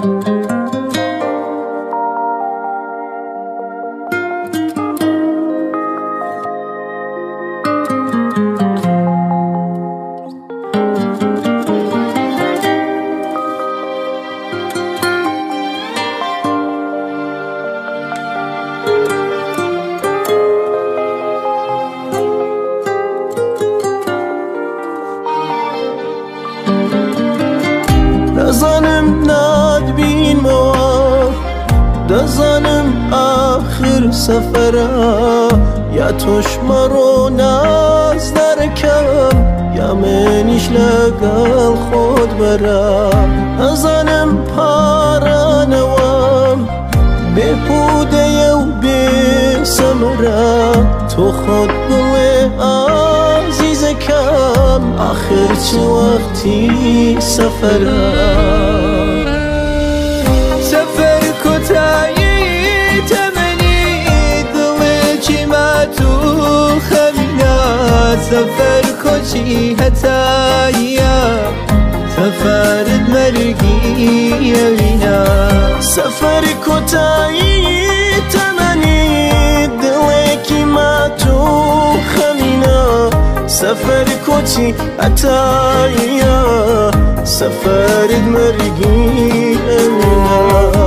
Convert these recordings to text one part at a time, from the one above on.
دەزانم ناتبینمەوە دەزانم ئاخر سەفەرە یا تۆش مەڕۆ ناز دەرەکەم یا منیش لەگەڵ خۆت بەرە ئەزانم پارانەوەم بێهودەیە و بێسەمرە تۆ خۆت بڵێ عەزیزەکەم آخر چ وەختی سەفەرە سەفەر کۆتایی تەمەنی دڵێکی مات و خەمینە سەفەر کۆچی هەتاییە سەفەرت مەرگی ئەوینە سەفەری کۆتایی تەمەنی دڵێکی مات و خەمینە سەفەری کۆچی هەتاییە سەفەرت مەرگی ئەوینە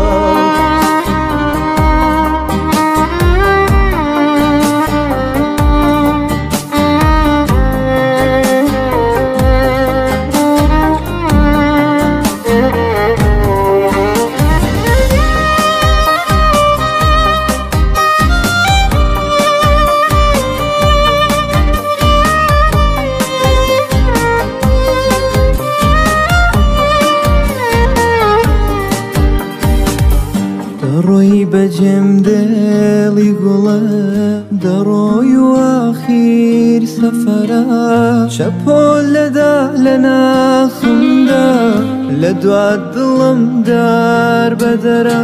دەڕۆی بەجێم دێڵی گوڵە دەڕۆی و ئاخیر سەفەرە شەپۆل لەدا لە ناخمدا لە دوات دڵم دار بەدەرە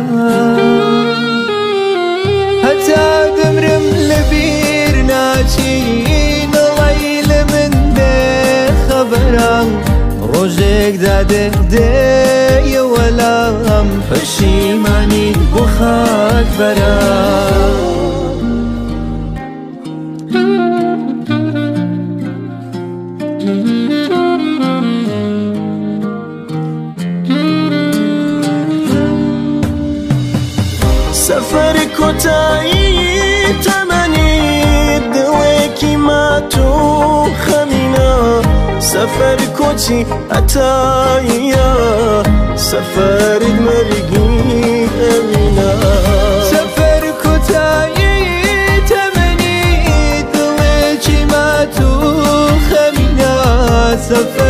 هەتا دەمرم لەبیر ناچی نەڵی لە من بێخەبەرە ڕۆژێک دادێدێیە وەلام پەشیمانی بۆ خاک بەرە سەفەری کۆتایی تەمەنی دڵێکی مات و خەمینە سەفەری کۆچی هەتاییە سەفەرت مەرگی ئەوینە سەفەر کۆتایی تەمەنی دڵێکی مات و خەمینە سەفەر